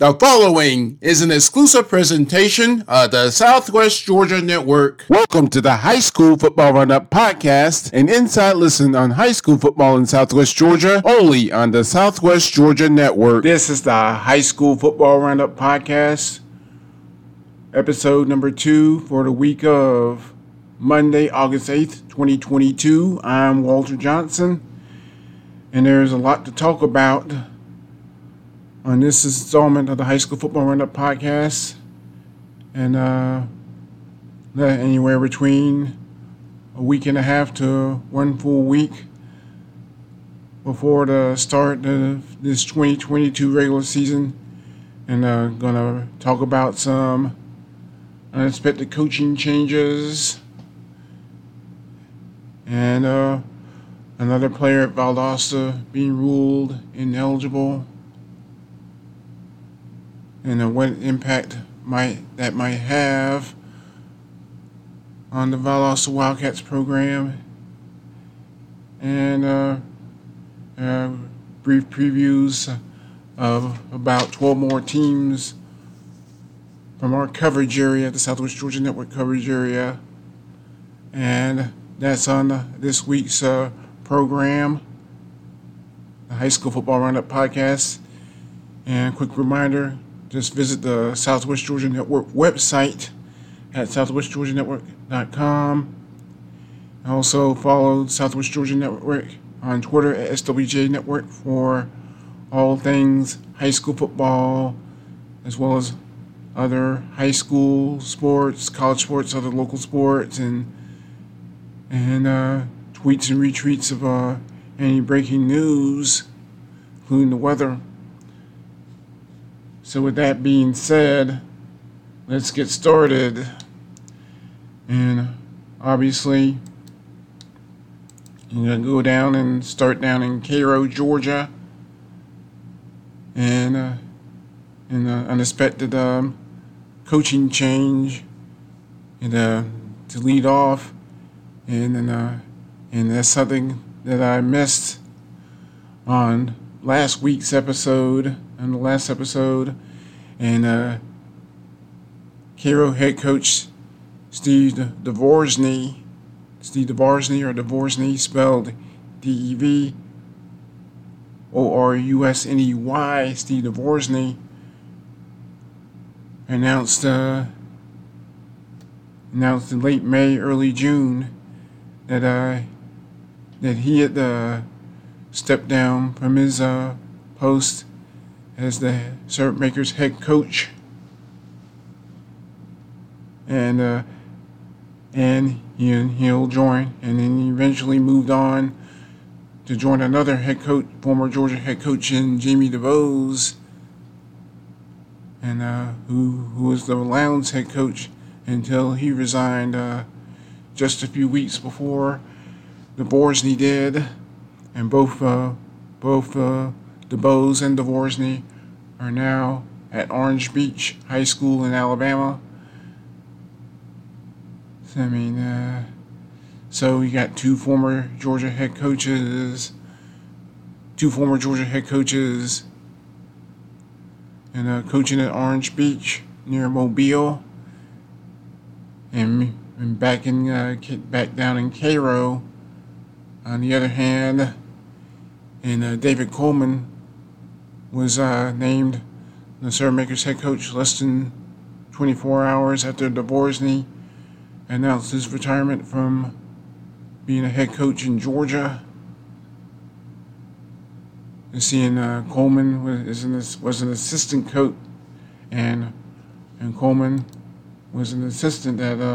The following is an exclusive presentation of the Southwest Georgia Network. Welcome to the High School Football Roundup Podcast, an inside listen on high school football in Southwest Georgia, only on the Southwest Georgia Network. This is the High School Football Roundup Podcast, episode number 2 for the week of Monday, August 8th, 2022. I'm Walter Johnson, and there's a lot to talk about on this installment of the High School Football Roundup Podcast, and anywhere between a week and a half to 1 full week before the start of this 2022 regular season, and gonna talk about some unexpected coaching changes and another player at Valdosta being ruled ineligible, and what impact that might have on the Valdosta Wildcats program, and brief previews of about 12 more teams from our coverage area, the Southwest Georgia Network coverage area, and that's on this week's program, the High School Football Roundup Podcast. And quick reminder, just visit the Southwest Georgia Network website at southwestgeorgianetwork.com. Also follow Southwest Georgia Network on Twitter at SWJ Network for all things high school football, as well as other high school sports, college sports, other local sports, and tweets and retweets of any breaking news, including the weather. So with that being said, let's get started. And obviously, you're going to go down and start down in Cairo, Georgia. And an unexpected coaching change to lead off. And that's something that I missed on last week's episode. On the last episode, and Cairo head coach Steve Dvorsny, or Dvorsny, spelled DEVORUSNEY, Steve Dvorsny, announced in late May, early June that he had stepped down from his post as the Syrup Makers head coach, and he'll join, and then he eventually moved on to join another head coach, former Georgia head coach, in Jamie DeVos, and who was the Lowndes head coach until he resigned just a few weeks before Dvorsny did, and both DeBose and Dvorsny are now at Orange Beach High School in Alabama. So we got two former Georgia head coaches, and coaching at Orange Beach near Mobile, and back down in Cairo. On the other hand, and David Coleman was named the Syrup Makers head coach less than 24 hours after Dvorsny announced his retirement from being a head coach in Georgia. Coleman was an assistant coach, and Coleman was an assistant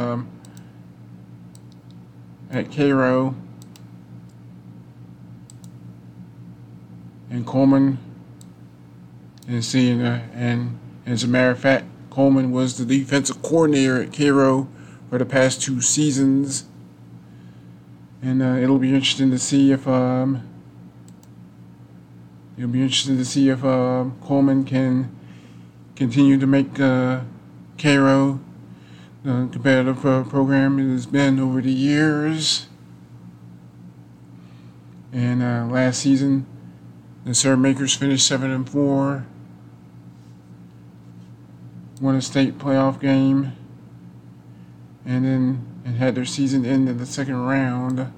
at Cairo, and Coleman. And as a matter of fact, Coleman was the defensive coordinator at Cairo for the past 2 seasons. And it'll be interesting to see if Coleman can continue to make Cairo the competitive program it has been over the years. And last season, the Syrup Makers finished 7-4. won a state playoff game, and then had their season end in the second round.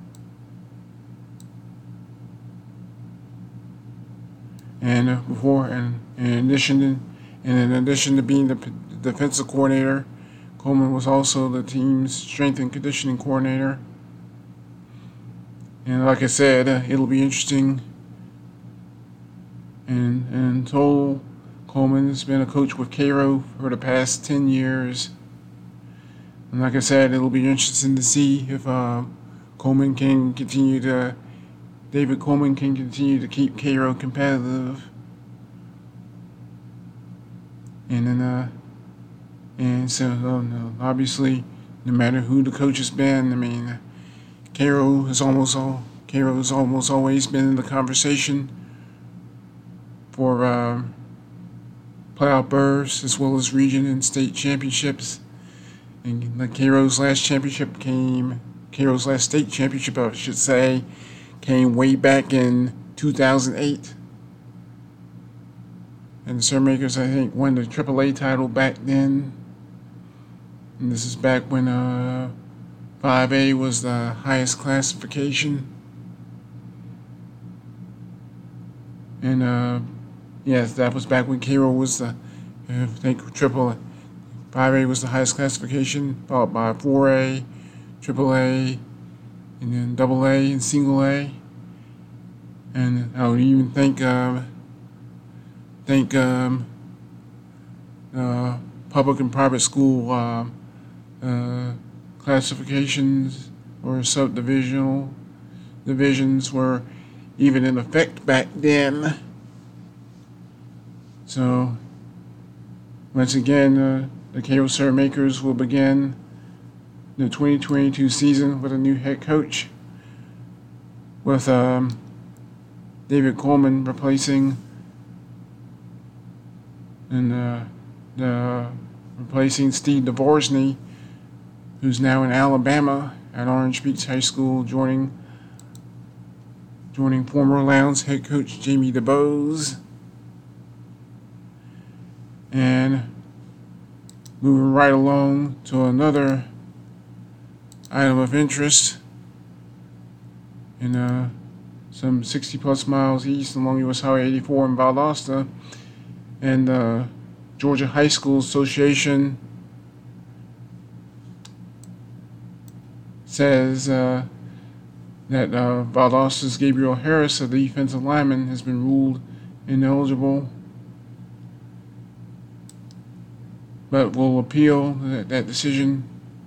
And in addition to being the defensive coordinator, Coleman was also the team's strength and conditioning coordinator. And like I said, it'll be interesting. And total, Coleman has been a coach with Cairo for the past 10 years. And like I said, it'll be interesting to see if David Coleman can continue to keep Cairo competitive. And then, obviously, no matter who the coach has been, I mean, Cairo has almost always been in the conversation for playoff berths as well as region and state championships. And like Cairo's last state championship, I should say, came way back in 2008. And the Surmakers, I think, won the AAA title back then. And this is back when 5A was the highest classification. And yes, that was back when Cairo was I think AAA. 5A was the highest classification, followed by 4A, AAA, and then AA and single A. And I would even think public and private school classifications or divisions were even in effect back then. So once again, the Cairo Surmakers will begin the 2022 season with a new head coach, with David Coleman replacing Steve Dvorsny, who's now in Alabama at Orange Beach High School, joining former Lowndes head coach Jamie DeBose. And moving right along to another item of interest, in some 60 plus miles east along US Highway 84 in Valdosta, and the Georgia High School Association says that Valdosta's Gabriel Harris, a defensive lineman, has been ruled ineligible, but will appeal that decision.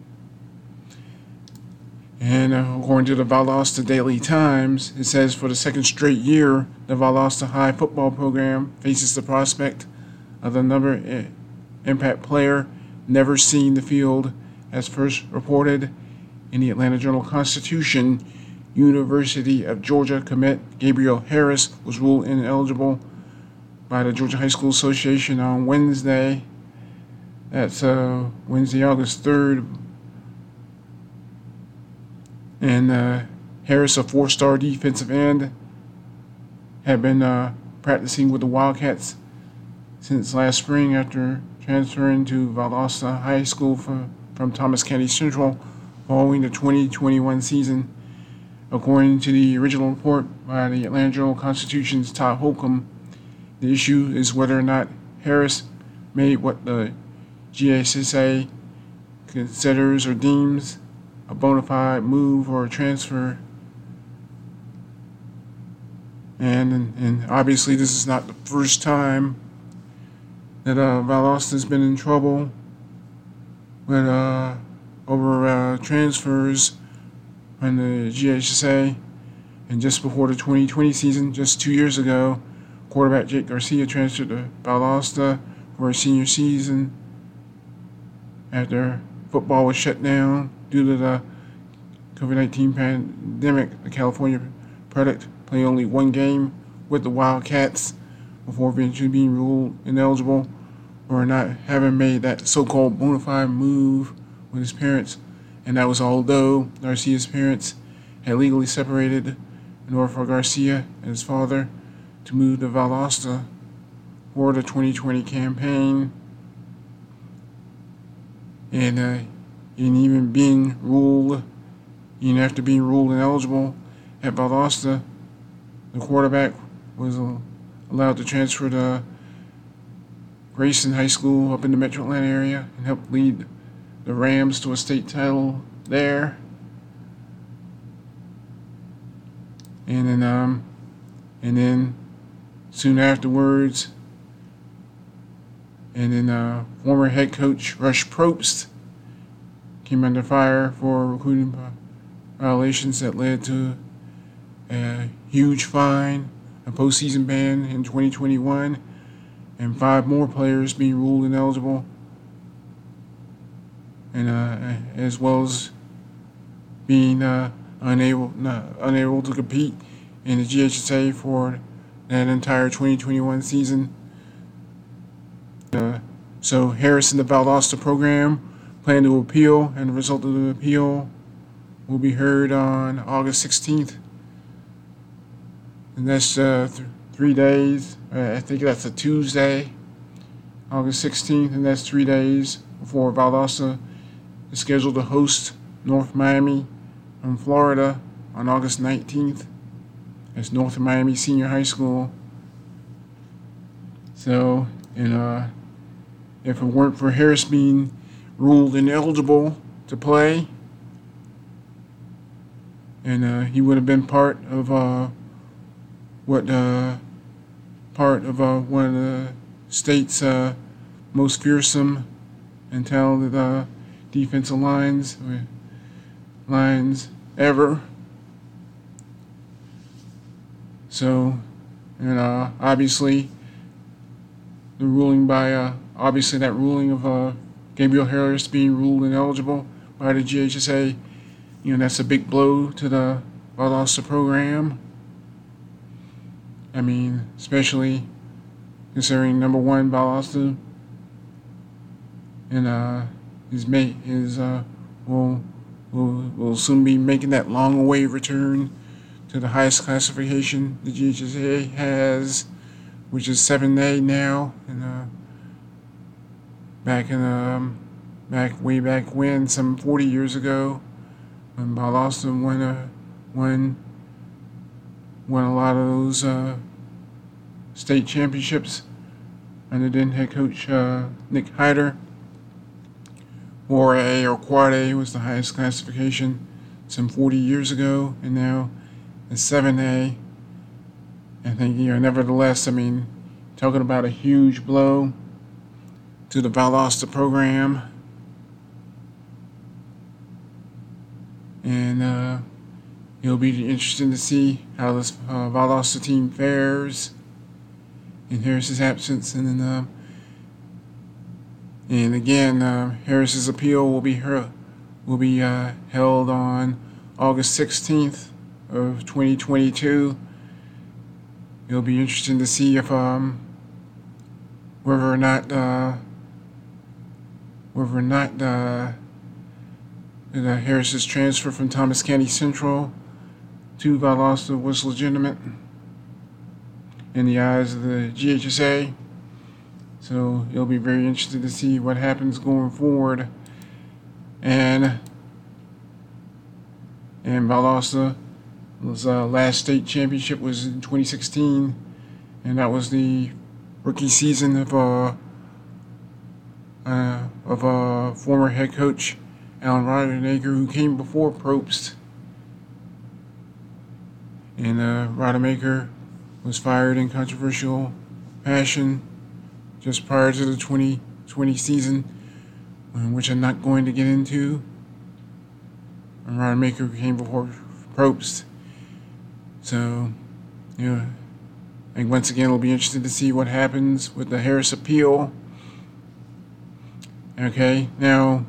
And according to the Valdosta Daily Times, it says for the second straight year, the Valdosta High football program faces the prospect of another impact player never seen the field, as first reported in the Atlanta Journal-Constitution. University of Georgia commit Gabriel Harris was ruled ineligible by the Georgia High School Association on Wednesday. That's Wednesday, August 3rd. And Harris, a four-star defensive end, had been practicing with the Wildcats since last spring after transferring to Valdosta High School from Thomas County Central following the 2021 season. According to the original report by the Atlanta Journal-Constitution's Todd Holcomb, the issue is whether or not Harris made what the GSSA considers or deems a bona fide move or a transfer. And obviously this is not the first time that Valdosta has been in trouble with over transfers from the GSSA. And just before the 2020 season, just 2 years ago, quarterback Jake Garcia transferred to Valdosta for his senior season after football was shut down due to the COVID-19 pandemic. The California product played only one game with the Wildcats before eventually being ruled ineligible for not having made that so-called bona fide move with his parents. And that was although Garcia's parents had legally separated in order for Garcia and his father to move to Valdosta for the 2020 campaign. and even being ruled, even after being ruled ineligible at Valdosta, the quarterback was allowed to transfer to Grayson High School up in the Metro Atlanta area and helped lead the Rams to a state title there. And then soon afterwards, former head coach Rush Probst came under fire for recruiting violations that led to a huge fine, a postseason ban in 2021, and 5 more players being ruled ineligible, and as well as being unable to compete in the GHSA for that entire 2021 season. So Harris and the Valdosta program plan to appeal, and the result of the appeal will be heard on August 16th. And that's 3 days. I think that's a Tuesday, August 16th, and that's 3 days before Valdosta is scheduled to host North Miami from Florida on August 19th. That's North Miami Senior High School. So, if it weren't for Harris being ruled ineligible to play, and he would have been part of one of the state's most fearsome and talented defensive lines ever. So, obviously, the ruling that ruling of Gabriel Harris being ruled ineligible by the GHSA, that's a big blow to the Valdosta program. I mean, especially considering number one, Valdosta, and will soon be making that long-awaited return to the highest classification the GHSA has, which is 7A now. And way back when, some 40 years ago, when Valdosta won a lot of those state championships under then head coach Nick Hyder. 4A or Quad A was the highest classification some 40 years ago, and now it's 7A. I think, nevertheless, talking about a huge blow to the Valdosta program. And it'll be interesting to see how this Valdosta team fares in Harris's absence. And again, Harris's appeal will be held on August 16th of 2022. It'll be interesting to see if whether or not Harris's transfer from Thomas County Central to Valdosta was legitimate in the eyes of the GHSA. So it'll be very interesting to see what happens going forward. And Valdosta's last state championship was in 2016, and that was the rookie season of former head coach Alan Rodemaker, who came before Probst. And Rodemaker was fired in controversial fashion just prior to the 2020 season, which I'm not going to get into. And Rodemaker came before Probst. So, and once again, it'll be interesting to see what happens with the Harris appeal. Okay, now,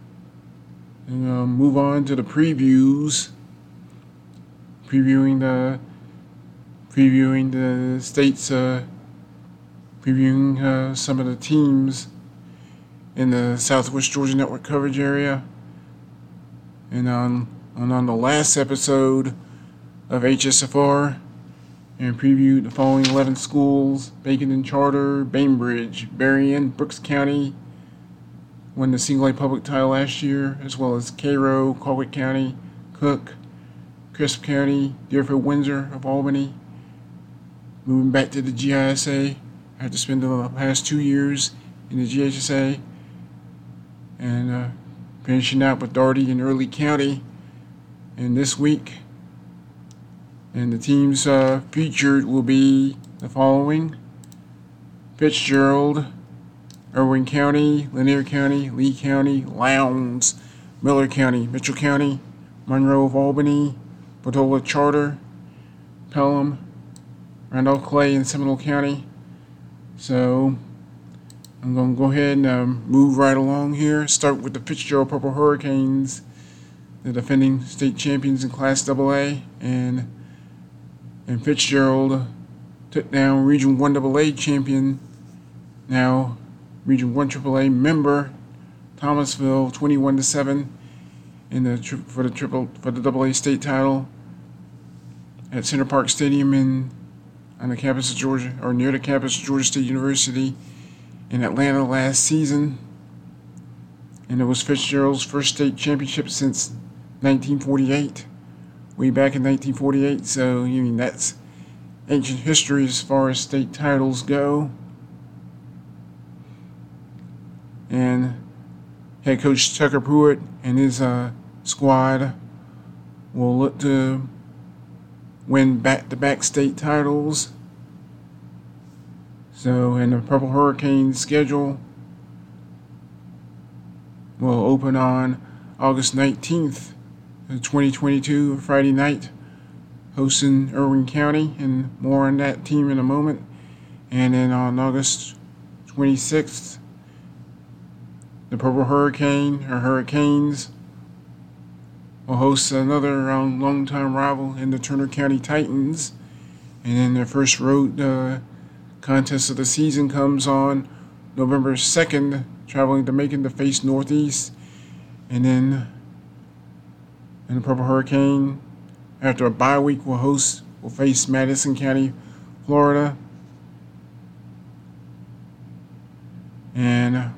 move on to the previews. Previewing the states, previewing some of the teams in the Southwest Georgia Network coverage area. And on the last episode of HSFR, and previewed the following 11 schools: Bacon and Charter, Bainbridge, Berrien, Brooks County, won the single A public title last year, as well as Cairo, Colquitt County, Cook, Crisp County, Deerfield, Windsor of Albany. Moving back to the GISA after spending the past 2 years in the GHSA, and finishing out with Dougherty and Early County. And this week, and the teams featured will be the following: Fitzgerald, Irwin County, Lanier County, Lee County, Lowndes, Miller County, Mitchell County, Monroe of Albany, Portola Charter, Pelham, Randolph Clay, and Seminole County. So I'm going to go ahead and move right along here. Start with the Fitzgerald Purple Hurricanes, the defending state champions in Class AA, and Fitzgerald took down Region 1 AA champion, now Region 1 AAA member, Thomasville, 21-7 in the for the AA state title at Center Park Stadium on the campus of Georgia, or near the campus of Georgia State University in Atlanta last season. And it was Fitzgerald's first state championship since 1948, way back in 1948. So, that's ancient history as far as state titles go. And head coach Tucker Pruitt and his squad will look to win back-to-back state titles. So, and the Purple Hurricanes schedule will open on August 19th, 2022, Friday night, hosting Irwin County, and more on that team in a moment. And then on August 26th, the Purple Hurricanes will host another long-time rival in the Turner County Titans. And then their first road contest of the season comes on November 2nd, traveling to Macon to face Northeast. And then the Purple Hurricane, after a bye week, will face Madison County, Florida. And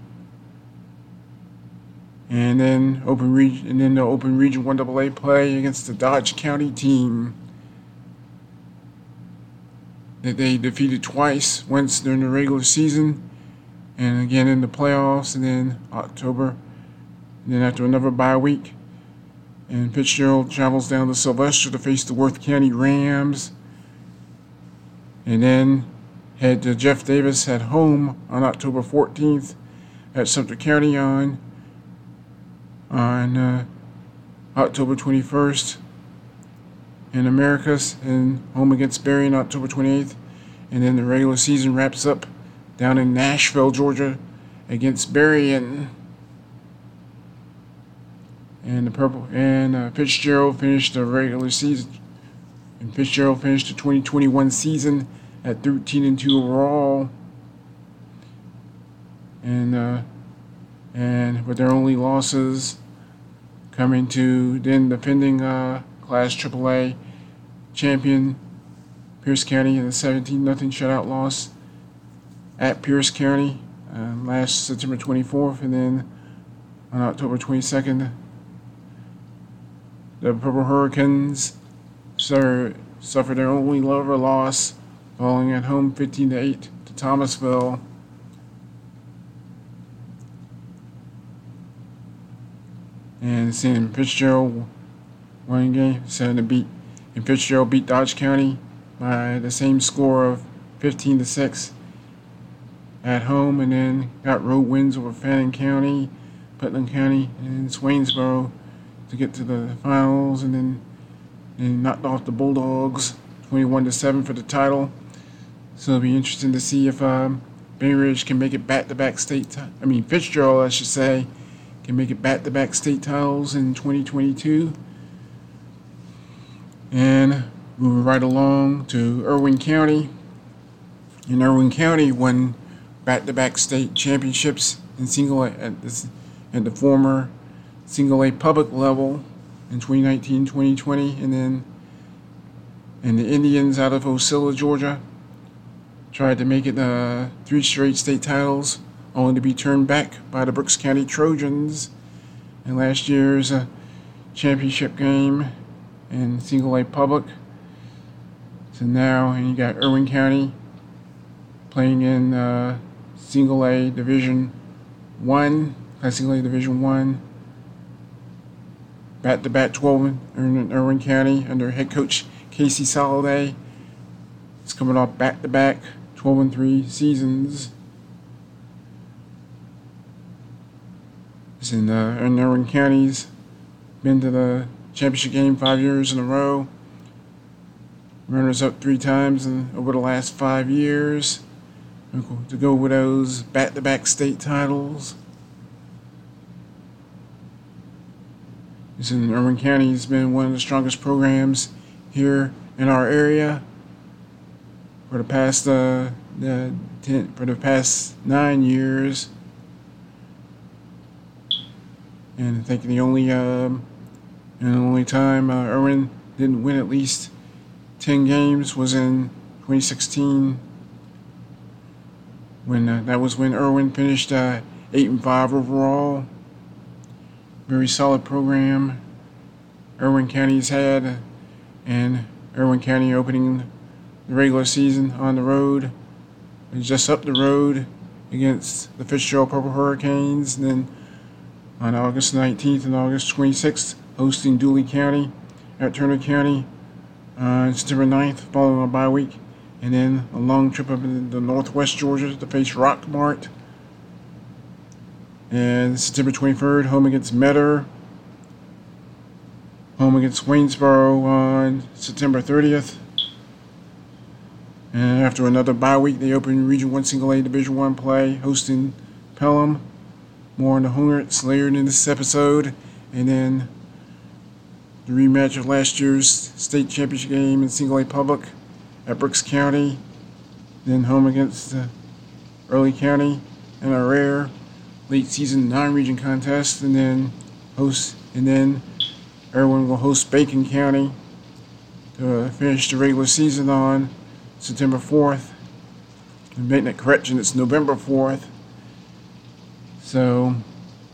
then the Open Region 1 AA play against the Dodge County team that they defeated twice, once during the regular season and again in the playoffs, and then October. And then after another bye week, and Fitzgerald travels down to Sylvester to face the Worth County Rams, and then head to Jeff Davis at home on October 14th at Sumter County on October 21st, in Americus, and home against Berry on October 28th. And then the regular season wraps up down in Nashville, Georgia, against Berry, and Fitzgerald finished the regular season. And Fitzgerald finished the 2021 season at 13-2 overall, and with their only losses coming to then defending Class AAA champion Pierce County in a 17-0 shutout loss at Pierce County last September 24th, and then on October 22nd, the Purple Hurricanes suffered their only ever loss, falling at home 15-8 to Thomasville. And seeing Fitzgerald one game, Fitzgerald beat Dodge County by the same score of 15-6 at home, and then got road wins over Fannin County, Putnam County, and Swainsboro to get to the finals, and then knocked off the Bulldogs 21-7 for the title. So it'll be interesting to see if Bay Ridge can make it back-to-back Fitzgerald, I should say, can make it back-to-back state titles in 2022. And moving right along to Irwin County. And Irwin County won back-to-back state championships in single A at the former single A public level in 2019, 2020, and the Indians out of Ocilla, Georgia, tried to make it 3 straight state titles, only to be turned back by the Brooks County Trojans in last year's championship game in Single A Public. So now, and you got Irwin County playing in Single A Division 1, Single A Division 1, back-to-back 12 in Irwin County under head coach Casey Soliday. It's coming off back-to-back 12-3 seasons. It's in Irwin County's been to the championship game 5 years in a row. Runners up 3 times over the last 5 years to go with those back-to-back state titles. It's in Irwin County. It's been one of the strongest programs here in our area for the past 9 years. And I think the only time Irwin didn't win at least 10 games was in 2016, when that was when Irwin finished 8-5 overall. Very solid program Irwin County's had, and Irwin County opening the regular season on the road. It's just up the road against the Fitzgerald Purple Hurricanes, and then on August 19th and August 26th, hosting Dooley County at Turner County on September 9th, following a bye week, and then a long trip up into northwest Georgia to face Rockmart. And September 23rd, home against Metter, home against Waynesboro on September 30th. And after another bye week, they open Region 1 Single A Division 1 play, hosting Pelham. More on the Hornets later in this episode. And then the rematch of last year's state championship game in Single A Public at Brooks County. Then home against Early County in a rare late season non-region contest. And then Irwin will host Bacon County to finish the regular season on September 4th. And making that correction, it's November 4th. So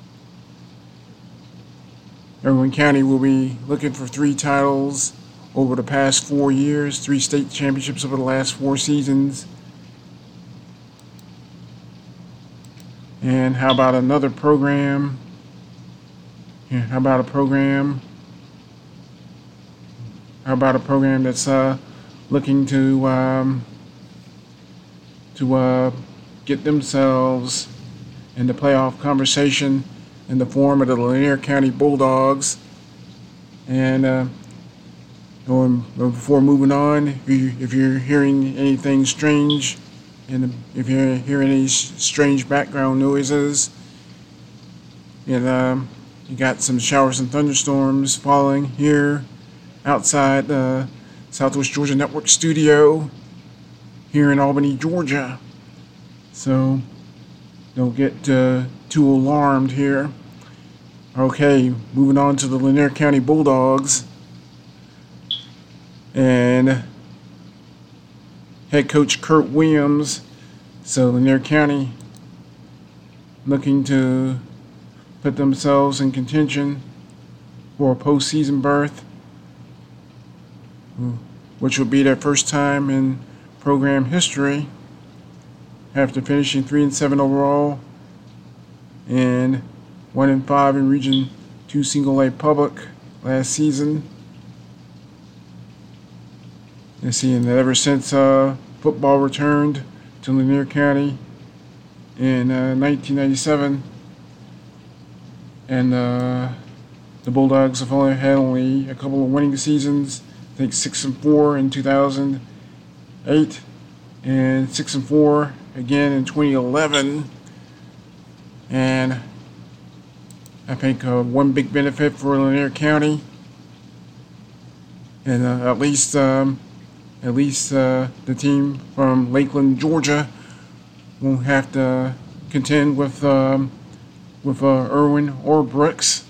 Irwin County will be looking for 3 titles over the past 4 years, 3 state championships over the last 4 seasons. And how about another program? How about a program that's looking to get themselves in the playoff conversation in the form of the Lanier County Bulldogs. And before moving on, if you're hearing anything strange, and if you're hearing any strange background noises, and you got some showers and thunderstorms falling here outside the Southwest Georgia Network studio here in Albany, Georgia. So don't get too alarmed here. Okay, moving on to the Lanier County Bulldogs. And head coach Kurt Williams. So Lanier County looking to put themselves in contention for a postseason berth, which will be their first time in program history after finishing 3-7 overall and 1-5 in Region 2 Single A Public last season. And seeing that ever since football returned to Lanier County in 1997, and the Bulldogs have only had a couple of winning seasons. I think 6-4 in 2008 and 6-4 again in 2011. And I think one big benefit for Lanier County, and at least the team from Lakeland, Georgia, won't have to contend with Irwin or Brooks.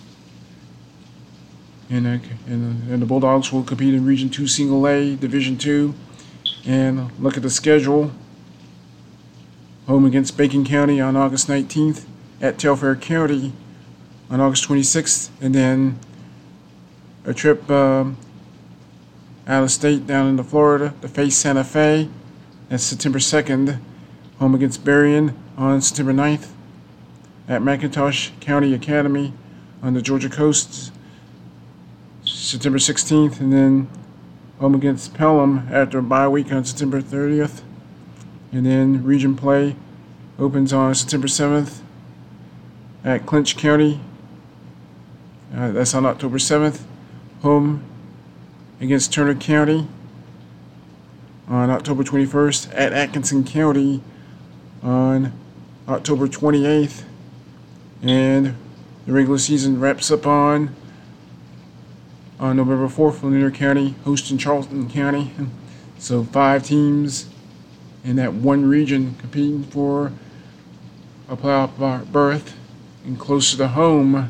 And the Bulldogs will compete in Region 2 Single A Division 2. And look at the schedule. home against Bacon County on August 19th, at Telfair County on August 26th, and then a trip out of state down into Florida to face Santa Fe. That's September 2nd, home against Berrien on September 9th, at McIntosh County Academy on the Georgia coast, September 16th, and then home against Pelham after a bye week on September 30th. And then region play opens on September 7th at Clinch County. That's on October 7th. Home against Turner County on October 21st, at Atkinson County on October 28th. And the regular season wraps up on November 4th, Lanier County hosting Charleston County. So 5 teams in that one region competing for a playoff berth, and closer to home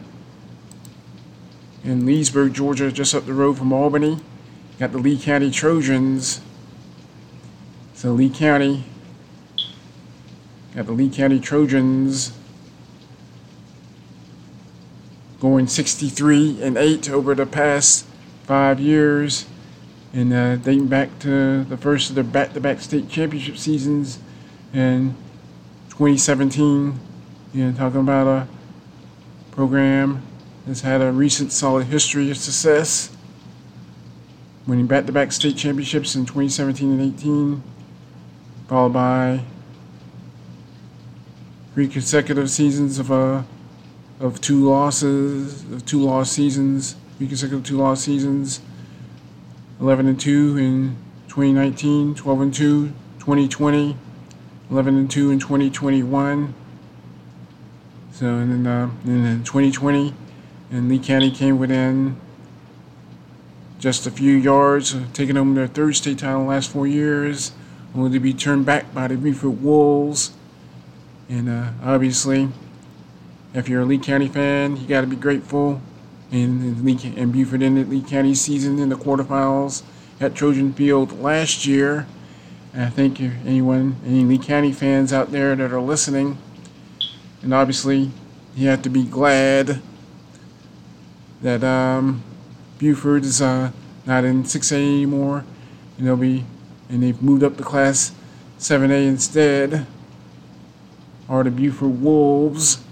in Leesburg, Georgia, just up the road from Albany, got the Lee County Trojans. So Lee County got the Lee County Trojans going 63-8 over the past 5 years, and dating back to the first of their back-to-back state championship seasons in 2017. Talking about a program that's had a recent solid history of success, winning back-to-back state championships in 2017 and 18, followed by 3 consecutive seasons of 2 losses, 2-loss seasons, 3 consecutive 2-loss seasons, 11-2 in 2019, 12-2 2020, 11-2 in 2021. So and then in 2020, and Lee County came within just a few yards of taking home their 3rd state title in the last 4 years, only to be turned back by the Beaufort Wolves. And obviously, if you're a Lee County fan, you got to be grateful. And Beaufort ended Lee County's season in the quarterfinals at Trojan Field last year. And I think if any Lee County fans out there that are listening, and obviously you have to be glad that Beaufort is not in 6A anymore, and they've moved up to Class 7A instead, are the Beaufort Wolves.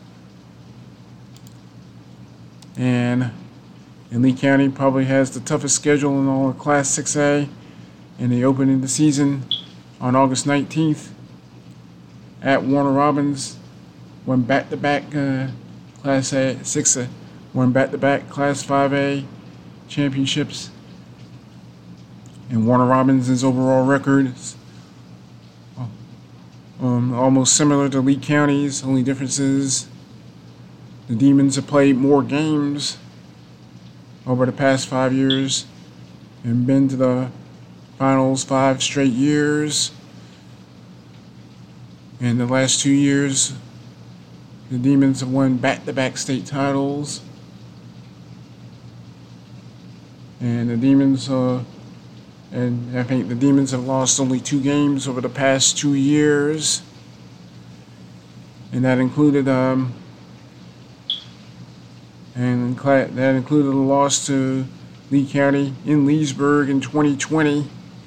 And Lee County probably has the toughest schedule in all of Class 6A, and they open the season on August 19th at Warner Robins, won back-to-back Class 6A, won back-to-back Class 5A championships. And Warner Robins' overall record is almost similar to Lee County's. Only difference is the Demons have played more games over the past 5 years and been to the finals 5 straight years. In the last 2 years, the Demons have won back-to-back state titles. And the Demons, and I think the Demons have lost only 2 games over the past 2 years. And that included a loss to Lee County in Leesburg in 2020.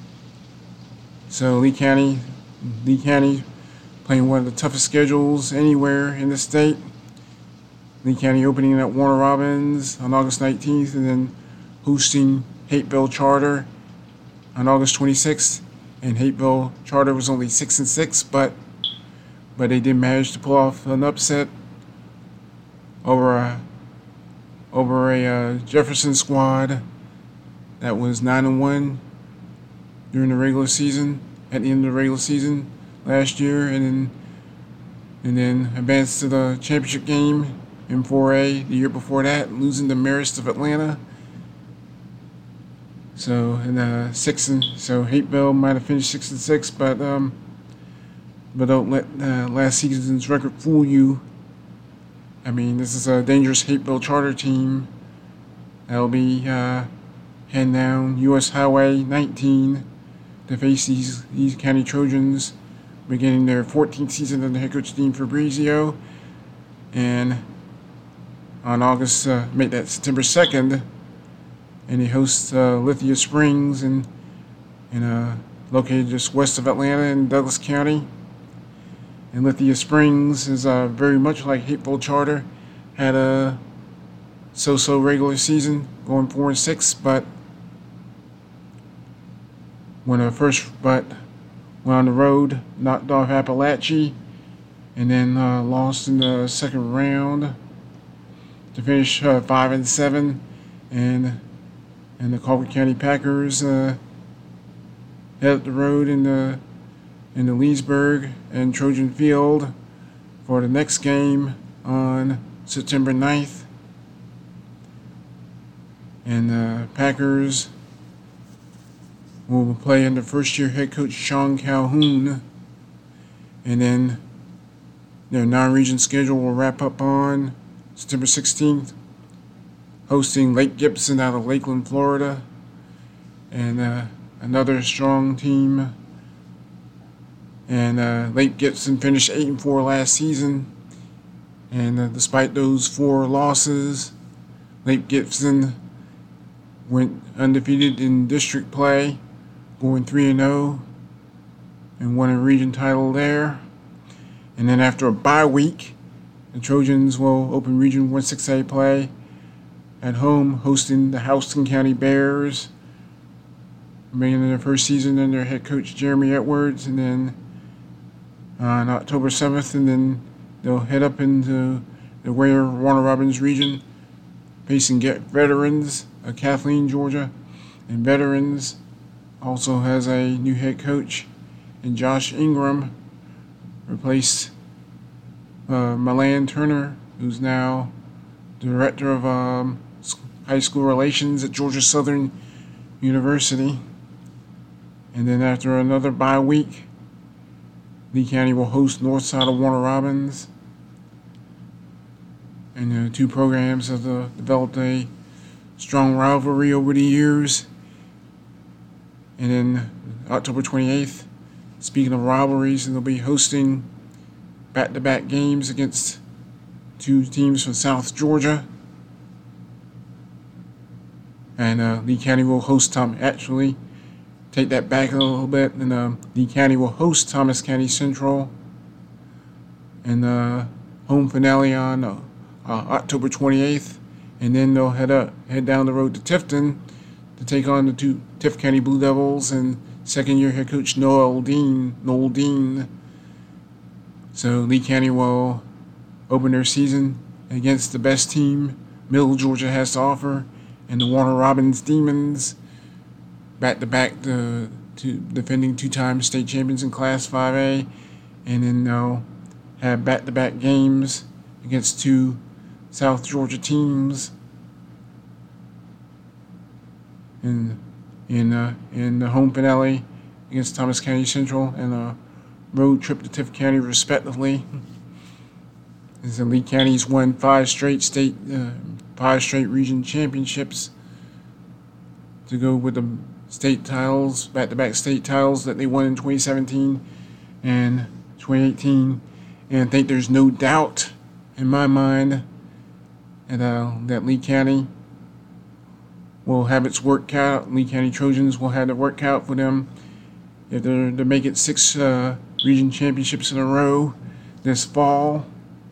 So Lee County playing one of the toughest schedules anywhere in the state. Lee County opening at Warner Robins on August 19th, and then hosting Hapeville Charter on August 26th. And Hapeville Charter was only 6-6, but they did manage to pull off an upset over a Jefferson squad that was 9-1 during the regular season, at the end of the regular season last year, and then advanced to the championship game in 4A the year before that, losing to Marist of Atlanta. So Hapeville might have finished 6-6, but don't let last season's record fool you. I mean, this is a dangerous Hapeville Charter team that'll be heading down U.S. Highway 19 to face these County Trojans beginning their 14th season under head coach Dean Fabrizio. And on September 2nd, and he hosts Lithia Springs, and located just west of Atlanta in Douglas County. And Lithia Springs is very much like Hapeville Charter, had a so-so regular season, going 4-6, but went on the road, knocked off Appalachia, and then lost in the second round to finish 5-7, and the Colquitt County Packers head up the road in the Leesburg and Trojan Field for the next game on September 9th. And the Packers will play under first-year head coach Sean Calhoun. And then their non-region schedule will wrap up on September 16th, hosting Lake Gibson out of Lakeland, Florida. And another strong team. And Lake Gibson finished 8-4 last season. And despite those 4 losses, Lake Gibson went undefeated in district play, going 3-0, and won a region title there. And then after a bye week, the Trojans will open Region 1-6A play at home, hosting the Houston County Bears, beginning their first season under head coach Jeremy Edwards. And then on October 7th, and then they'll head up into the Greater Warner Robins region, facing Veterans of Kathleen, Georgia. And Veterans also has a new head coach, and Josh Ingram replaced Milan Turner, who's now director of high school relations at Georgia Southern University. And then after another bye week, Lee County will host Northside of Warner Robins. And the 2 programs have developed a strong rivalry over the years. And then October 28th, speaking of rivalries, they'll be hosting back-to-back games against 2 teams from South Georgia. And Lee County will host take that back a little bit, and Lee County will host Thomas County Central. And the home finale on October 28th, and then they'll head down the road to Tifton to take on the 2 Tift County Blue Devils and second-year head coach Noel Dean. So Lee County will open their season against the best team Middle Georgia has to offer, and the Warner Robins Demons, back-to-back to defending 2-time state champions in Class 5A, and then they'll have back-to-back games against 2 South Georgia teams in the home finale against Thomas County Central and a road trip to Tift County, respectively. As Lee County's won 5 straight region championships to go with the state titles, back-to-back state titles that they won in 2017 and 2018. And I think there's no doubt in my mind that Lee County will have its work cut out. Lee County Trojans will have the work cut out for them if they're to make it 6 region championships in a row this fall.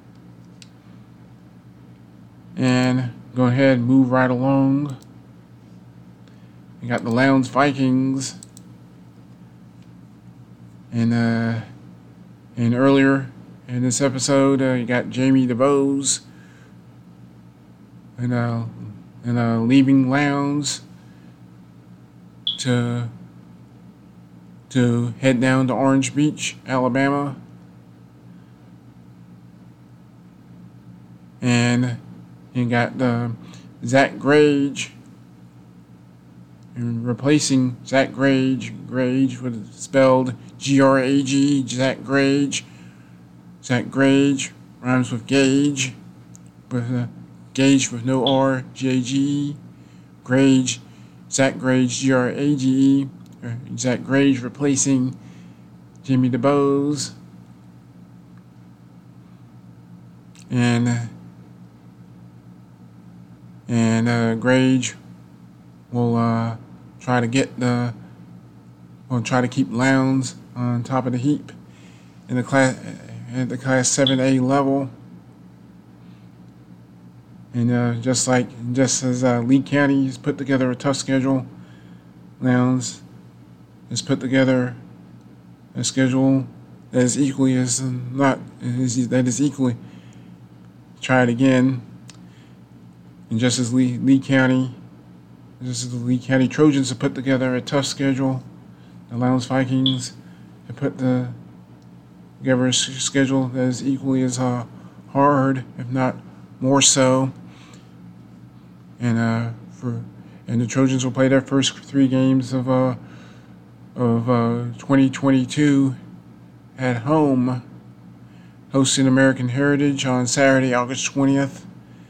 And go ahead and move right along. You got the Lowndes Vikings, and earlier in this episode, you got Jamie DeVos, and leaving Lowndes to head down to Orange Beach, Alabama, and you got Zach Grage. And replacing Zach Grage was spelled Grage, Zach Grage. Zach Grage rhymes with gauge, with gauge with no R, G-A-G-E. Grage, Zach Grage, Grage. Zach Grage replacing Jimmy DeBose, and Grage will try to keep Lowndes on top of the heap in the class at the Class 7A level. And just as Lee County has put together a tough schedule, Lowndes has put together a schedule that is equally tried again. And just as the Lee County Trojans have put together a tough schedule, the Lowndes Vikings have put together a schedule that is equally as hard, if not more so. And the Trojans will play their first 3 games of 2022 at home, hosting American Heritage on Saturday, August 20th.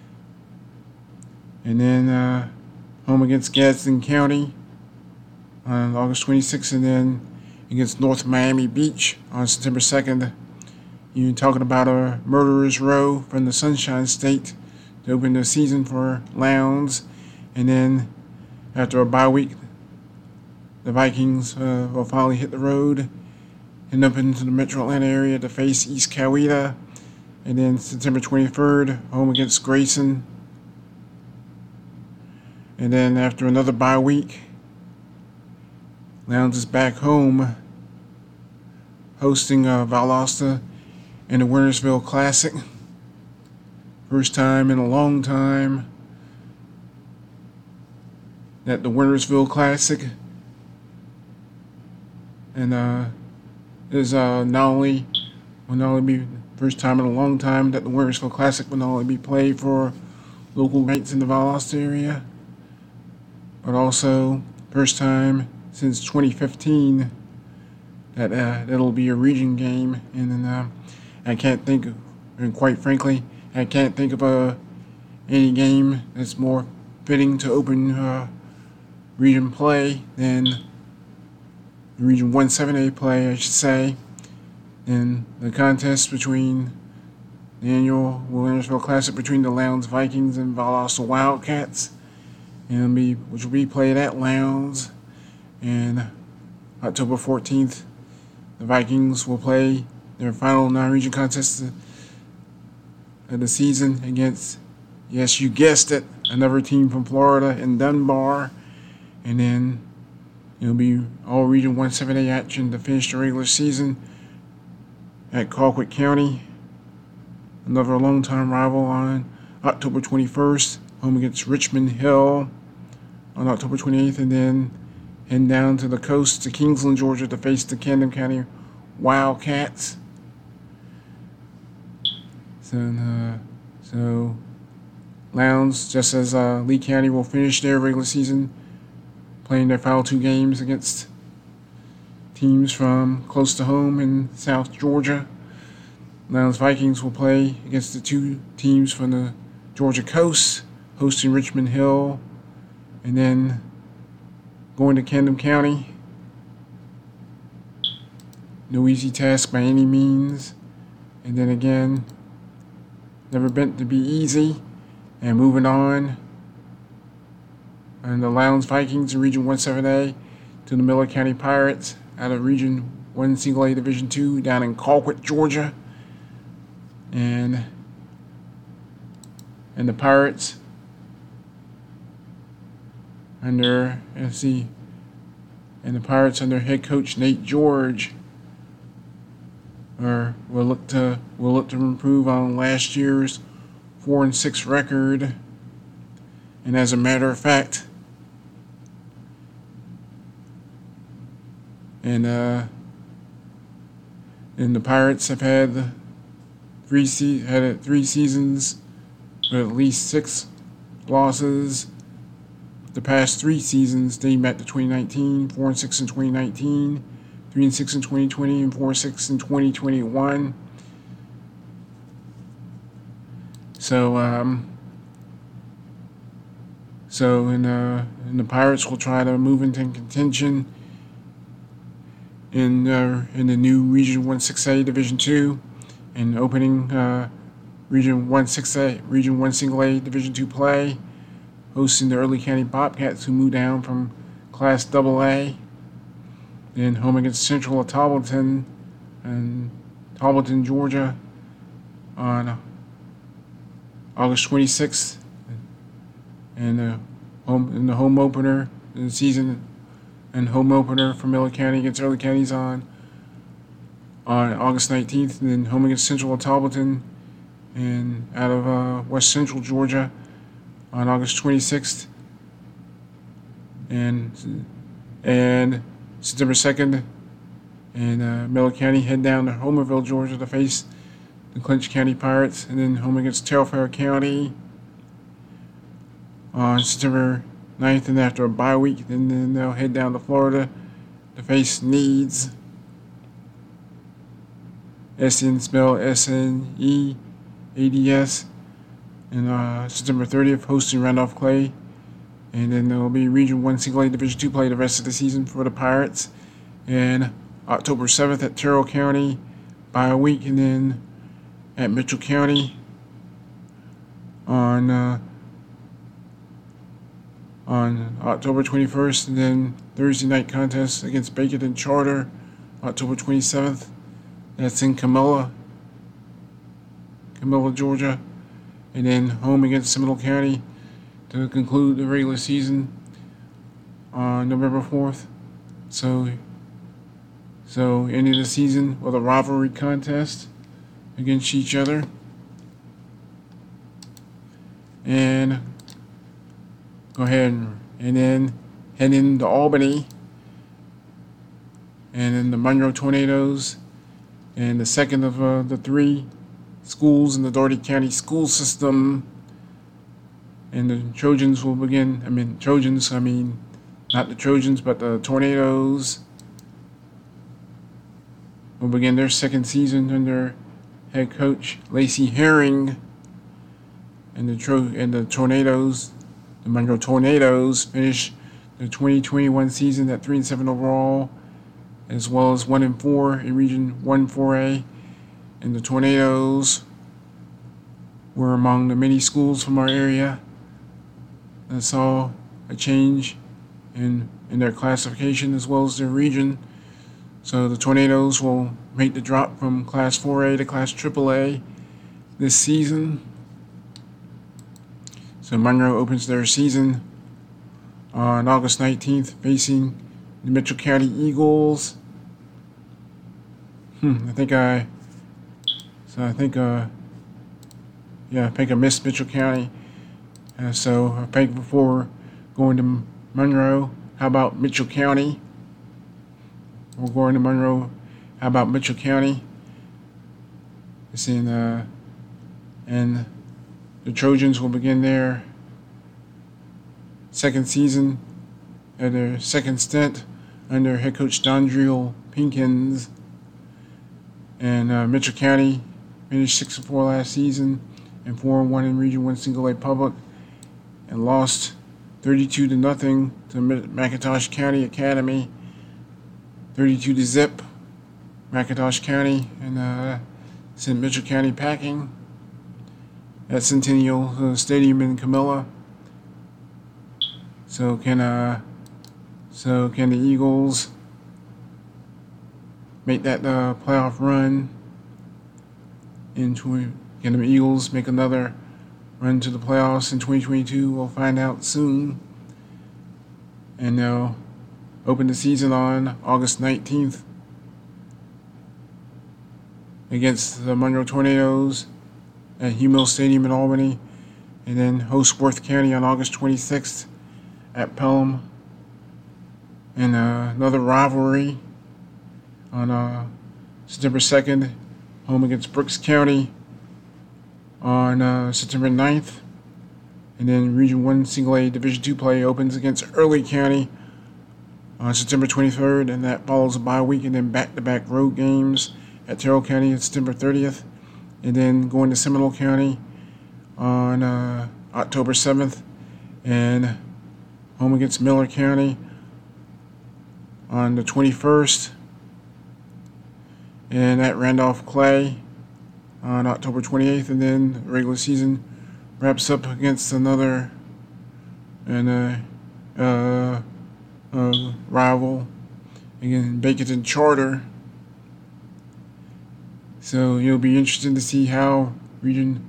And then home against Gadsden County on August 26th, and then against North Miami Beach on September 2nd. You're talking about a murderer's row from the Sunshine State to open the season for Lowndes. And then after a bye week, the Vikings will finally hit the road and up into the Metro Atlanta area to face East Coweta. And then September 23rd, home against Grayson. And then after another bye week, Lowndes is back home, hosting Valdosta in the Wintersville Classic. First time in a long time that the Wintersville Classic and will not only be first time in a long time that the Wintersville Classic will not only be played for local rights in the Valdosta area, but also first time since 2015 that it'll be a region game. And then I can't think of any game that's more fitting to open region play than Region 17A play, I should say, in the contest between the annual Wintersville Classic between the Lowndes Vikings and Valdosta Wildcats, which will be played at Lowndes. And October 14th, the Vikings will play their final non-region contest of the season against, yes, you guessed it, another team from Florida in Dunbar. And then it'll be all Region 17A action to finish the regular season at Colquitt County, another longtime rival, on October 21st, home against Richmond Hill on October 28th, and then heading down to the coast to Kingsland, Georgia to face the Camden County Wildcats. So Lowndes, just as Lee County, will finish their regular season playing their final 2 games against teams from close to home in South Georgia. Lowndes Vikings will play against the 2 teams from the Georgia coast, hosting Richmond Hill, and then going to Camden County. No easy task by any means. And then again, never meant to be easy. And moving on, and the Lowndes Vikings in Region 17A to the Miller County Pirates out of Region 1 Single A Division 2 down in Colquitt, Georgia. And the Pirates under under head coach Nate George will look to improve on last year's 4-6 record. And as a matter of fact, and the Pirates have had 3 seasons with at least 6 losses. The past 3 seasons date back to 2019, 4-6 in 2019, 3-6 in 2020, and 4-6 in 2021. So the Pirates will try to move into contention in the new Region 1-6A Division 2 and opening Region 1-6A, Region 1 Single A Division 2 play, hosting the Early County Bobcats, who moved down from Class AA. Then home against Central of Talbotton and Talbotton, Georgia, on August 26th, and the home opener in the season, and home opener for Miller County against Early County's on August 19th, and then home against Central of Talbotton and out of West Central Georgia on August 26th, and September 2nd, and Miller County head down to Homerville, Georgia to face the Clinch County Pirates, and then home against Telfair County on September 9th, and after a bye week, then they'll head down to Florida to face Needs. SN spelled SNEADS, and September 30th hosting Randolph Clay, and then there will be Region 1 Single A Division 2 play the rest of the season for the Pirates, and October 7th at Terrell County, bye a week, and then at Mitchell County on October 21st, and then Thursday night contest against Bacon and Charter, October 27th. That's in Camilla, Georgia, and then home against Seminole County to conclude the regular season on November 4th. So ending the season with a rivalry contest against each other. And go ahead and then head into Albany, and then the Monroe Tornadoes, and the second of the three schools in the Dougherty County school system. And the Trojans will begin, not the Trojans, but the Tornadoes will begin their second season under head coach Lacey Herring. And the Tornadoes, the Monroe Tornadoes, finish the 2021 season at 3-7 overall, as well as 1-4 in Region 1-4A. And the Tornadoes were among the many schools from our area that saw a change in their classification as well as their region. So the Tornadoes will make the drop from Class 4A to Class AAA this season. So Monroe opens their season on August 19th, facing the Mitchell County Eagles. I think I missed Mitchell County. So I think before going to Monroe, how about Mitchell County? We're going to Monroe. How about Mitchell County? It's in, and the Trojans will begin their second season at their second stint under head coach Dondriel Pinkins. And Mitchell County finished 6-4 last season and 4-1 in Region 1 Single A Public, and lost 32-0 to McIntosh County Academy, 32-0 McIntosh County, and sent Mitchell County packing at Centennial Stadium in Camilla. So can the Eagles make that playoff run? Can the Eagles make another run to the playoffs in 2022? We'll find out soon. And they'll open the season on August 19th against the Monroe Tornadoes at Hugh Mills Stadium in Albany, and then host Worth County on August 26th at Pelham. And another rivalry on September 2nd, home against Brooks County on September 9th. And then Region 1 Single A Division 2 play opens against Early County on September 23rd, and that follows a bye week, and then back-to-back road games at Terrell County on September 30th, and then going to Seminole County on October 7th, and home against Miller County on the 21st, and at Randolph Clay on October 28th, and then the regular season wraps up against another rival, again, Baconton Charter. So it'll be interesting to see how Region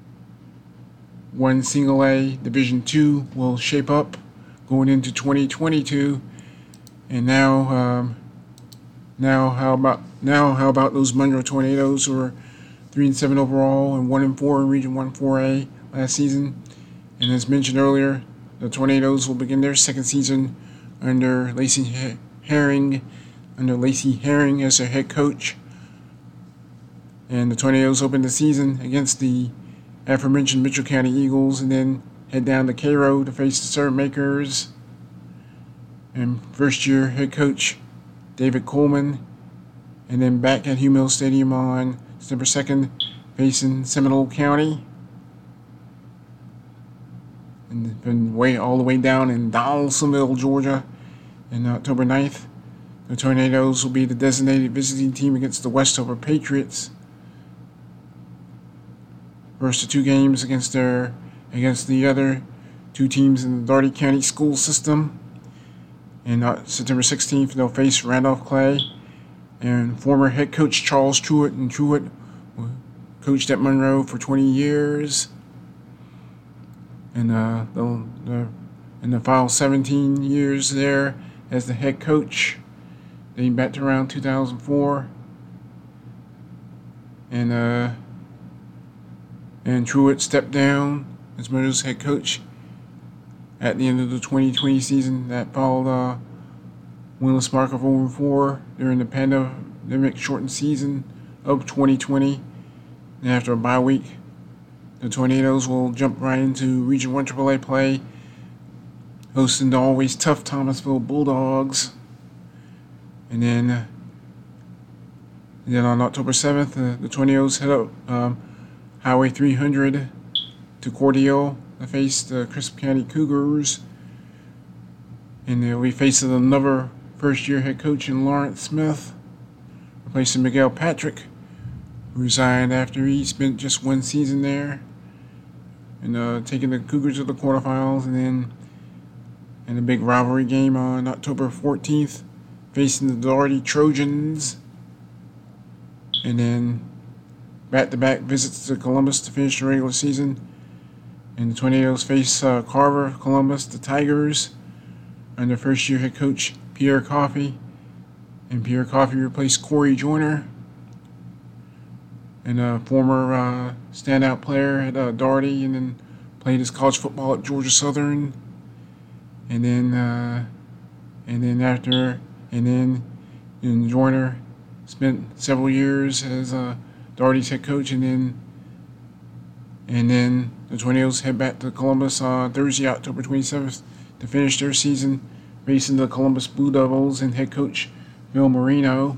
1 Single A Division 2 will shape up going into 2022. And now how about those Monroe Tornadoes, who are 3-7 overall and 1-4 in Region 1 4A last season? And as mentioned earlier, the Tornadoes will begin their second season under Lacey Herring as their head coach. And the Tornadoes open the season against the aforementioned Mitchell County Eagles, and then head down to Cairo to face the Syrup Makers. And first-year head coach David Coleman, and then back at Hugh Mills Stadium on December 2nd, facing Seminole County. And then all the way down in Donaldsonville, Georgia, on October 9th. The Tornadoes will be the designated visiting team against the Westover Patriots. First of two games against the other two teams in the Dougherty County school system. And September 16th, they'll face Randolph Clay and former head coach Charles Truitt. And Truitt coached at Monroe for 20 years. And the final 17 years there as the head coach, dating back to around 2004. And Truitt stepped down as Monroe's head coach at the end of the 2020 season that followed winless mark of 0-4 during the pandemic-shortened season of 2020. And after a bye week, the Tornadoes will jump right into Region 1 AAA play, hosting the always tough Thomasville Bulldogs. And then on October 7th, the Tornadoes head up Highway 300 to Cordele to face the Crisp County Cougars. And they'll be facing another first-year head coach in Lawrence Smith, replacing Miguel Patrick, who resigned after he spent just one season there. And taking the Cougars to the quarterfinals, and then in a big rivalry game on October 14th, facing the Dougherty Trojans. And then back-to-back visits to Columbus to finish the regular season. And the Tornadoes face Carver, Columbus, the Tigers, under first-year head coach Pierre Coffey. And Pierre Coffey replaced Corey Joyner, and a former standout player at Dougherty, and then played his college football at Georgia Southern. And then Joyner spent several years as Dougherty's head coach, and then the Tornadoes head back to Columbus on Thursday, October 27th, to finish their season, facing the Columbus Blue Devils and head coach Bill Marino.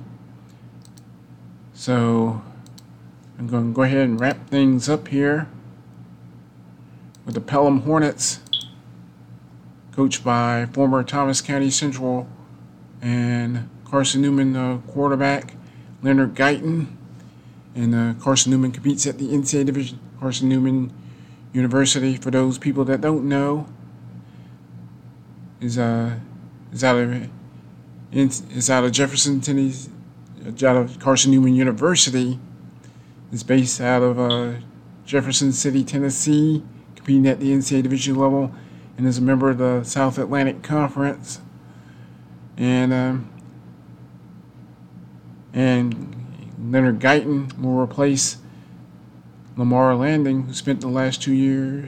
So I'm going to go ahead and wrap things up here with the Pelham Hornets, coached by former Thomas County Central and Carson Newman quarterback Leonard Guyton. And Carson Newman competes at the NCAA division. Carson Newman University, for those people that don't know, is out of Jefferson, Tennessee. Out of Carson Newman University is based out of Jefferson City, Tennessee, competing at the NCAA division level, and is a member of the South Atlantic Conference. And Leonard Guyton will replace Lamar Landing, who spent the last year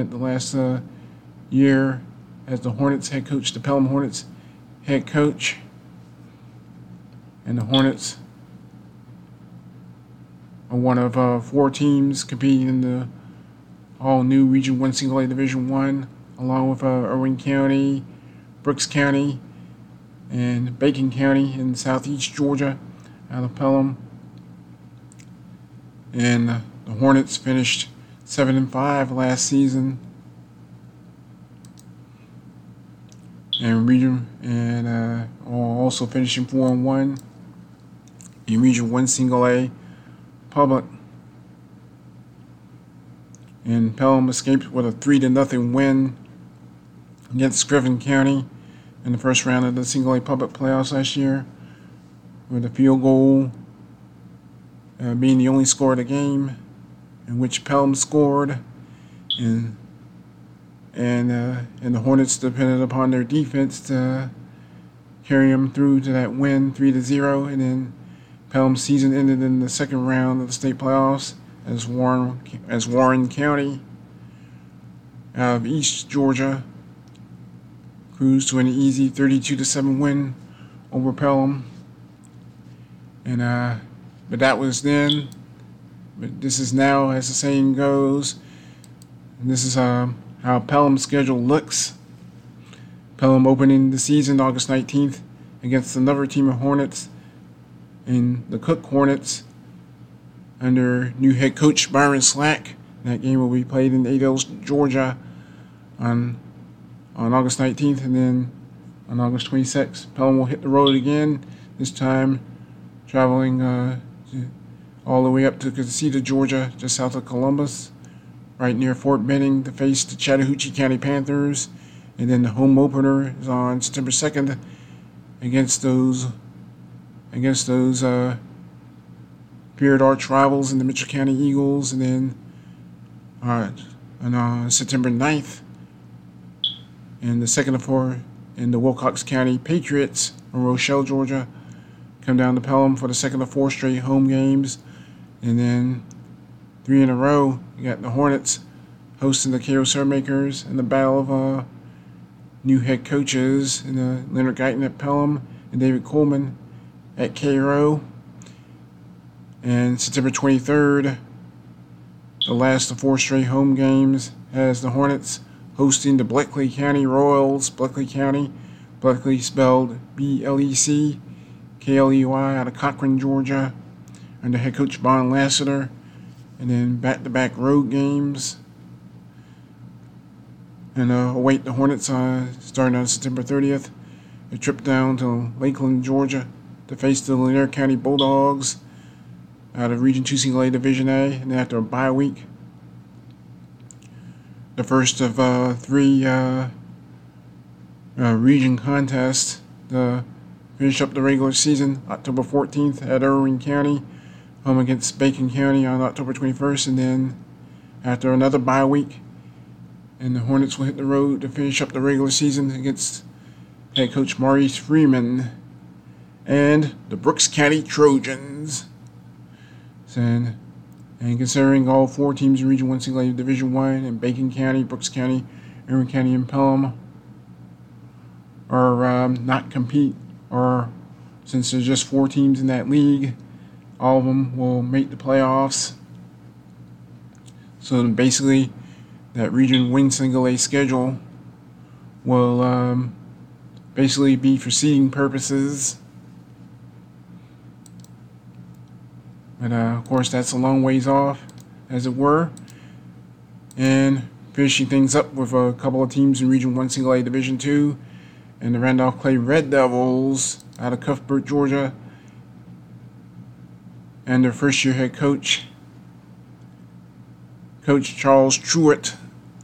as the Hornets head coach, the Pelham Hornets head coach. And the Hornets are one of four teams competing in the all-new Region 1 Single A Division 1, along with Irwin County, Brooks County, and Bacon County in southeast Georgia, out of Pelham. And the Hornets finished 7-5 last season, and also finishing 4-1 in Region 1 Single A Public. And Pelham escaped with a 3-0 win against Griffin County in the first round of the Single A Public playoffs last year, with a field goal being the only score of the game, in which Pelham scored, and the Hornets depended upon their defense to carry them through to that win, 3-0, and then Pelham's season ended in the second round of the state playoffs as Warren County out of East Georgia cruised to an easy 32-7 win over Pelham. And but that was then. But this is now, as the saying goes. And this is how Pelham's schedule looks. Pelham opening the season August 19th against another team of Hornets in the Cook Hornets under new head coach Byron Slack. That game will be played in Adels, Georgia on August 19th, and then on August 26th. Pelham will hit the road again, this time traveling all the way up to Casita, Georgia, just south of Columbus, right near Fort Benning, to face the Chattahoochee County Panthers. And then the home opener is on September 2nd against those period arch rivals in the Mitchell County Eagles. And then on September 9th, and the second of four in the Wilcox County Patriots from Rochelle, Georgia, come down to Pelham for the second of four straight home games. And then 3 in a row, you got the Hornets hosting the Cairo Surmakers in the battle of new head coaches, and Leonard Guyton at Pelham and David Coleman at Cairo. And September 23rd, the last of 4 straight home games, has the Hornets hosting the Bleckley County Royals. Bleckley County, Bleckley spelled Bleckley out of Cochran, Georgia, under head coach Bon Lassiter. And then back-to-back road games. And await the Hornets starting on September 30th. A trip down to Lakeland, Georgia, to face the Lanier County Bulldogs out of Region 2 Single A Division A. And then after a bye week, the first of 3 region contests to finish up the regular season, October 14th at Irwin County, home against Bacon County on October 21st. And then after another bye week, and the Hornets will hit the road to finish up the regular season against head coach Maurice Freeman and the Brooks County Trojans. And considering all 4 teams in Region 1 Single A Division 1, and Bacon County, Brooks County, Irwin County, and Pelham are not compete, or since there's just 4 teams in that league, all of them will make the playoffs. So basically, that Region 1 Single A schedule will basically be for seeding purposes. But of course, that's a long ways off, as it were. And finishing things up with a couple of teams in Region 1 Single A Division 2, and the Randolph Clay Red Devils out of Cuthbert, Georgia, and their first-year head coach, Coach Charles Truitt.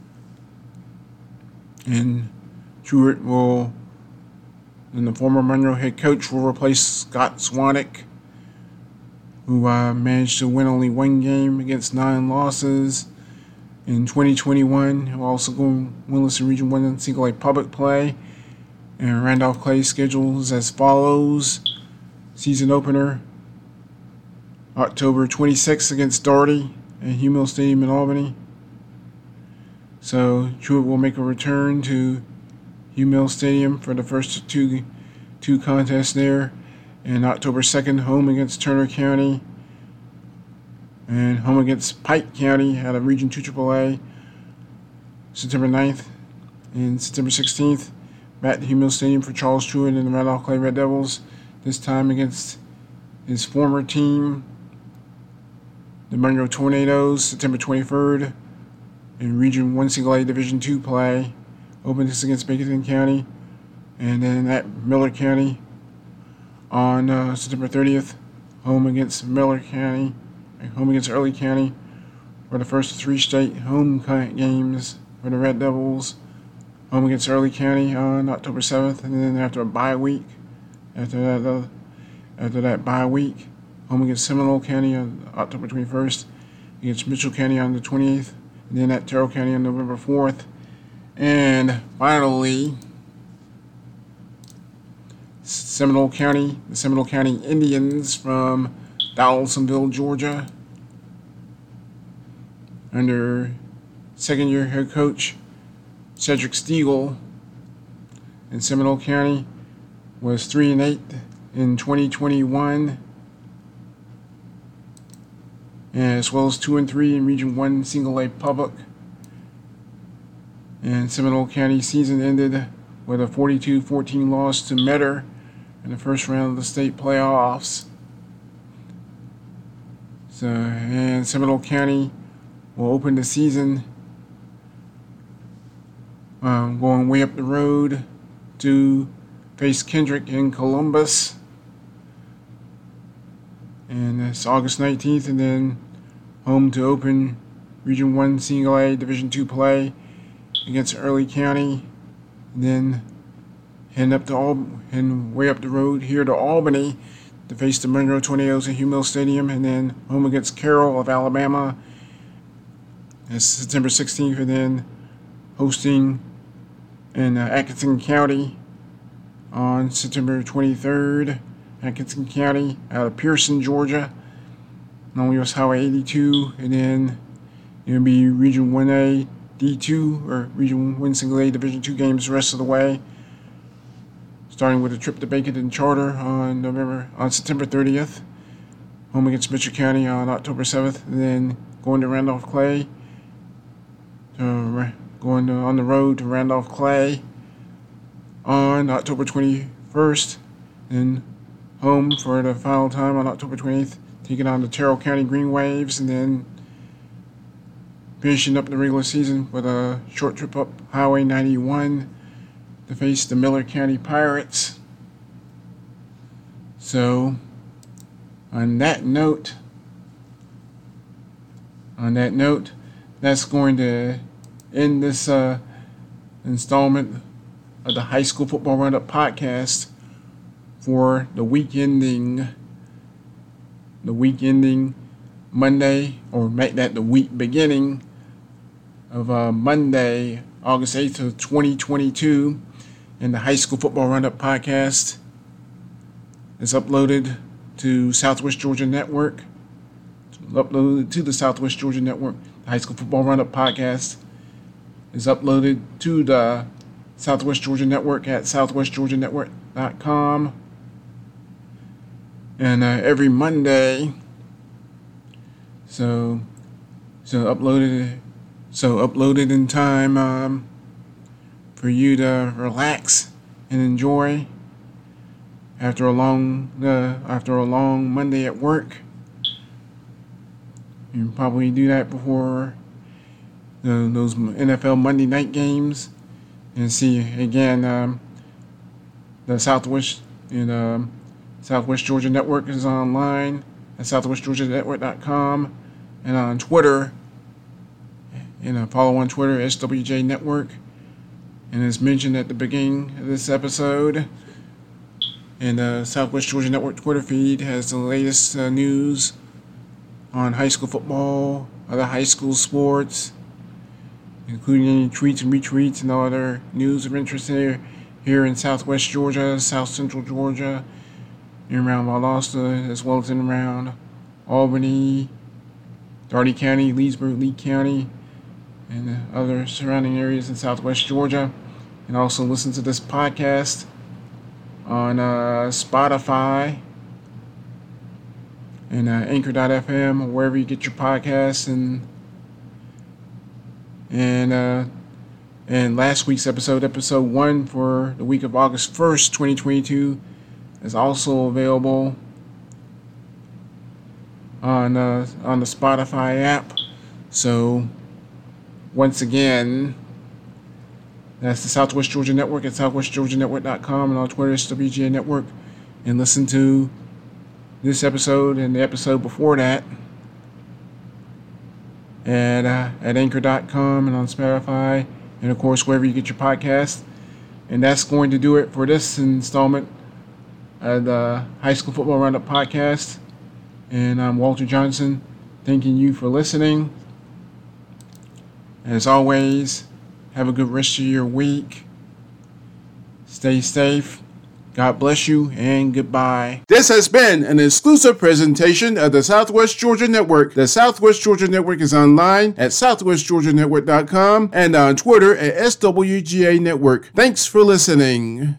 And Truitt will, and the former Monroe head coach, will replace Scott Swanek, who managed to win only 1 game against 9 losses in 2021. He'll also go winless in Region 1 Single A Public play. And Randolph Clay's schedule is as follows. Season opener, October 26th against Doherty at Hugh Mills Stadium in Albany. So Truitt will make a return to Hugh Mills Stadium for the first two contests there. And October 2nd, home against Turner County, and home against Pike County out of Region 2 AAA. September 9th and September 16th, back to Hugh Mills Stadium for Charles Truitt and the Randolph Clay Red Devils, this time against his former team, the Monroe Tornadoes. September 23rd, in Region 1 Single A Division 2 play, opens against Bacon County, and then at Miller County on September 30th, home against Early County for the first 3 state home games for the Red Devils. Home against Early County on October 7th, and then after a bye week, after that bye week, home against Seminole County on October 21st, against Mitchell County on the 20th, and then at Terrell County on November 4th. And finally, the Seminole County Indians from Donaldsonville, Georgia, under second-year head coach Cedric Stiegel. And Seminole County was 3-8 in 2021, as well as 2-3 in Region 1 Single A Public. And Seminole County season ended with a 42-14 loss to Metter in the first round of the state playoffs. And Seminole County will open the season going way up the road to face Kendrick in Columbus. And it's August 19th, and then home to open Region 1 Single A Division 2 play against Early County, and then head way up the road here to Albany to face the Monroe Tornadoes at Hugh Mills Stadium, and then home against Carroll of Alabama. It's September 16th, and then hosting in Atkinson County on September 23rd. Atkinson County out of Pearson, Georgia, on US Highway 82, and then it'll be Region 1A D2 or Region 1 Single A Division 2 games the rest of the way, starting with a trip to Bacon and Charter on September 30th, home against Mitchell County on October 7th, and then going to Randolph Clay, on the road to Randolph Clay on October 21st, and home for the final time on October 20th, taking on the Terrell County Green Waves, and then finishing up the regular season with a short trip up Highway 91 to face the Miller County Pirates. So, on that note, that's going to end this installment of the High School Football Roundup podcast for the week ending Monday, or make that the week beginning of Monday, August 8th of 2022. And the High School Football Roundup podcast is uploaded to Southwest Georgia Network. The Southwest Georgia Network. The High School Football Roundup podcast is uploaded to the Southwest Georgia Network at southwestgeorgianetwork.com. And every Monday, so uploaded in time for you to relax and enjoy after a long Monday at work. You can probably do that before those NFL Monday night games, and see again the Southwest Georgia Network is online at southwestgeorgianetwork.com, and on Twitter, follow on Twitter, SWJ Network. And as mentioned at the beginning of this episode, and the Southwest Georgia Network Twitter feed has the latest news on high school football, other high school sports, including any tweets and retweets and all other news of interest here in Southwest Georgia, South Central Georgia, in and around Valdosta, as well as in and around Albany, Daugherty County, Leesburg, Lee County, and other surrounding areas in Southwest Georgia. And also listen to this podcast on Spotify and Anchor.fm, or wherever you get your podcasts. And last week's episode 1 for the week of August 1st, 2022, is also available on the Spotify app. So once again, that's the Southwest Georgia Network at southwestgeorgianetwork.com, and on Twitter it's WGA Network. And listen to this episode and the episode before that at Anchor.com and on Spotify, and of course wherever you get your podcast. And that's going to do it for this installment of the High School Football Roundup podcast. And I'm Walter Johnson, thanking you for listening. As always, have a good rest of your week. Stay safe. God bless you, and goodbye. This has been an exclusive presentation of the Southwest Georgia Network. The Southwest Georgia Network is online at southwestgeorgianetwork.com and on Twitter at SWGA Network. Thanks for listening.